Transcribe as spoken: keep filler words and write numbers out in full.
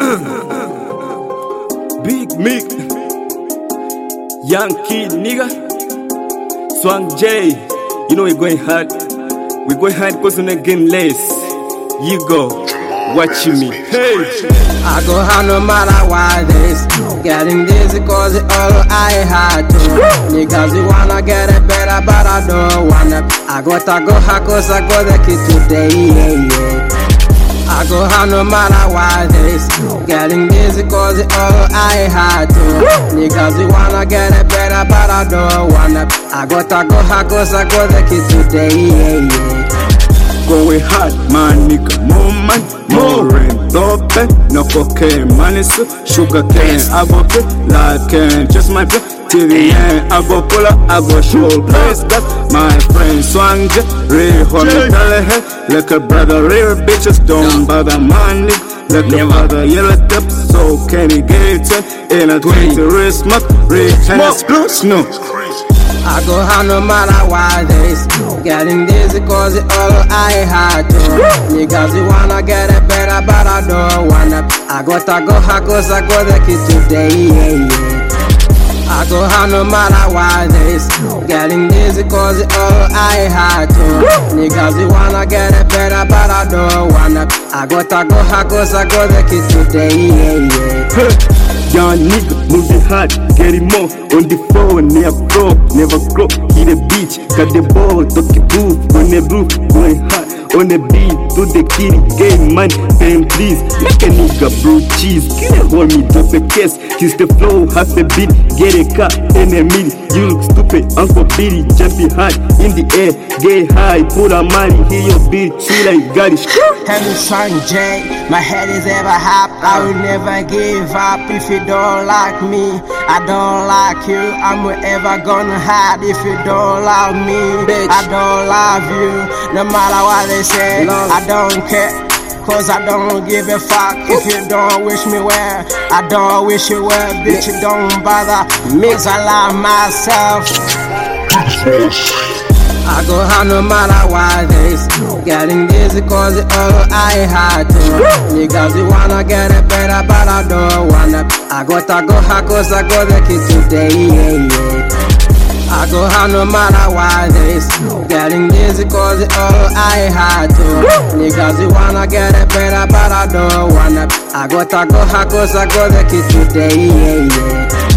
Big Mick, Young Kid nigga, Swang J. You know we're going hard. We're going hard cause we're not getting less. You go, watching me. Hey, I go hard no matter what this. Getting dizzy cause it all I had to. Niggas you wanna get it better but I don't wanna. I gotta go hard cause I got the kid today, yeah, yeah. I go hard no matter what this. Getting dizzy cause it all I had to. Niggas you wanna get it better but I don't wanna. I gotta go hard cause I got the kid today, yeah, yeah. going hard, my nigga. More money, more rain, dope, no cocaine, money, so sugar cane. I go fit like cane, just my blood. Till the end, I go pull up, I go show place. That's my friend Swang J. Real homie, tell a head like a brother. Real bitches don't bother my nigga. Like a father, yellow tip, so can he get it? In a twenty, real smoke, real hands, snow. I go hard no matter what this. Getting dizzy cause it all I had to. Niggas you wanna get it better but I don't wanna. I gotta go hard cause I got the kid today, yeah, yeah. I go hard no matter what this. Getting dizzy cause it all I had to. Niggas you wanna get it better but I don't wanna. I gotta go hard cause I got the kid today, yeah, yeah. Young nigga, moving hard, getting more on the phone, near pro, never grow, hit the beach, cut the ball, talk the booth, on the roof, going hard, on the beat, to the kitty, game money, paying please, make a nigga bro cheese, kill it, hold me, drop a case, kiss the flow, half a beat, get a car, in a minute, you look stupid, Uncle Billy, jumping hard, in the air, get high, put a money, hear your beat, see like got it, Hello Swang J, my head is ever hot, I will never give up. If you don't like me, I don't like you. I'm ever gonna hide if you don't love me, bitch. I don't love you, no matter what they say, love. I don't care, cause I don't give a fuck. If you don't wish me well, I don't wish you well, bitch. You don't bother me, cause I love myself. I go hard no matter what this. Getting dizzy cause it all I had to. Niggas you wanna get it better but I don't wanna. I gotta go hard cause I got the kid today, yeah, yeah. I go hard no matter what this. Getting dizzy cause it all I had to. Niggas you wanna get it better but I don't wanna. I gotta go hard cause I got the kid today, yeah, yeah.